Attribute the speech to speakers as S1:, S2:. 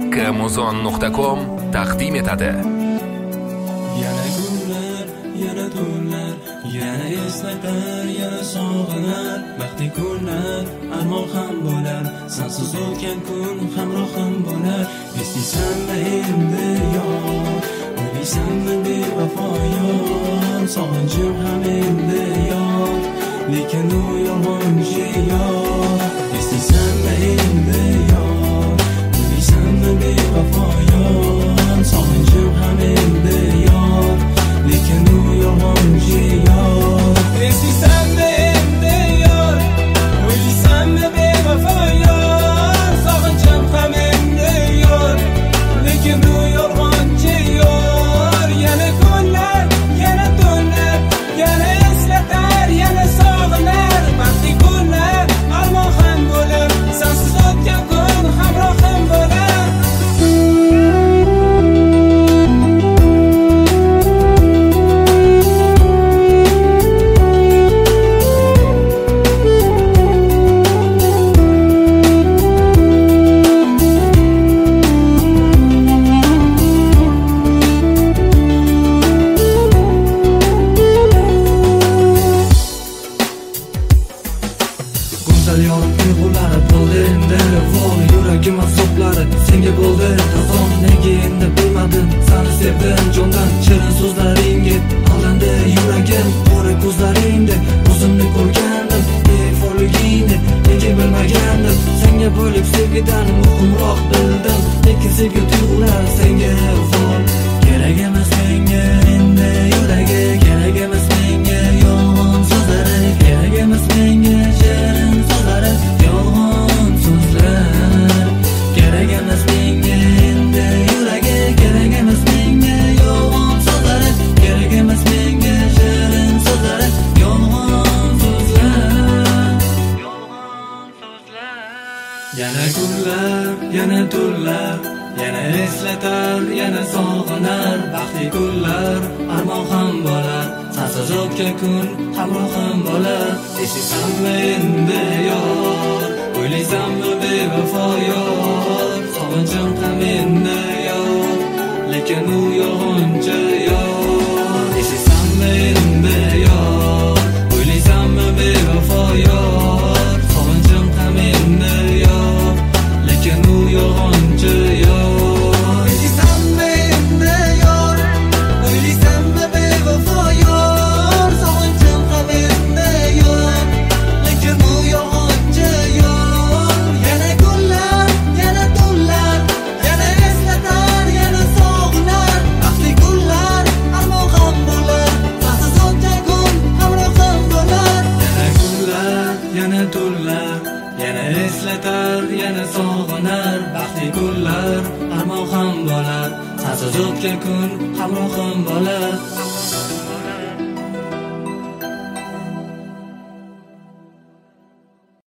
S1: Muzon.com taqdim etadi.
S2: Yana kunlar, yana tunlar, yana eslaytar, yana sog'inar. Baxtli kunlar, armon ham bo'lar, sensiz o'tgan kun hamrohim bo'lar. Eslaysanmi endi yor, o'ylaysanmi bevafo yor, sog'inchim ham endi yor, lekin u yolg'onchi yor. Eslaysanmi endi yor, o'ylaysanmi bevafo yor, sog'inchim ham endi yor, lekin u yolg'onchi yor. Eslaysanmi endi yor, o'ylaysanmi bevafo yor, sog'inchim ham endi yor, lekin u yolg'onchi yor. Yana kunlar, yana tunlar, yana eslatar, yana sog'inar. Baxtli kunlar, armon ham bo'lar, sensiz o'tgan kun hamrohim bo'lar. Go'zal yorug' tuyg'ulari bo'ldi endi, voy yuragim azoblari senga bo'ldi qazon. Nega endi bilmadim, seni sevdim jondan, shirin so'zlaringga aldandi yuragim. Qora ko'zlaringda o'zimni ko'rgandim, befoligingni nega bilmagandim. Senga bo'lib sevgidan muhimroq bildim, lekin sevgi tuyg'ular senga ufol. Kerak emas menga endi yuragi, kerak emas menga yolg'on so'zlari, kerak emas menga shirin so'zlari, yolg'on so'zlar. Kerak emas menga endi yuragi, kerak emas menga yolg'on so'zlari, kerak emas menga shirin so'zlari, yolg'on so'zlar, yolg'on so'zlar. Yana kunlar, yana tunlar, yana eslatar, yana sog'inar. Baxtli kunlar, armon ham bo'lar, sensiz o'tgan kun hamrohim bo'lar. Eslaysanmi endi yor, o'ylaysanmi bevafo yor, sog'inchim ham endi yor, lekin u yolg'onchi yor. Eslaysanmi endi yor, o'ylaysanmi bevafo yor, sog'inchim ham endi yor, lekin u yolg'onchi yor. Eslaysanmi endi yor, o'ylaysanmi bevafo yor, sog'inchim ham endi yor, lekin u yolg'onchi yor. Yana kunlar, yana tunlar, yana eslatar, yana sog'inar. Baxtli kunlar, armon ham bo'lar, sensiz o'tgan kun hamrohim bo'lar. Yana kunlar, yana tunlar, yana eslatar, yana sog'inar. Baxtli kunlar, armon ham bo'lar, sensiz o'tgan kun hamrohim bo'lar.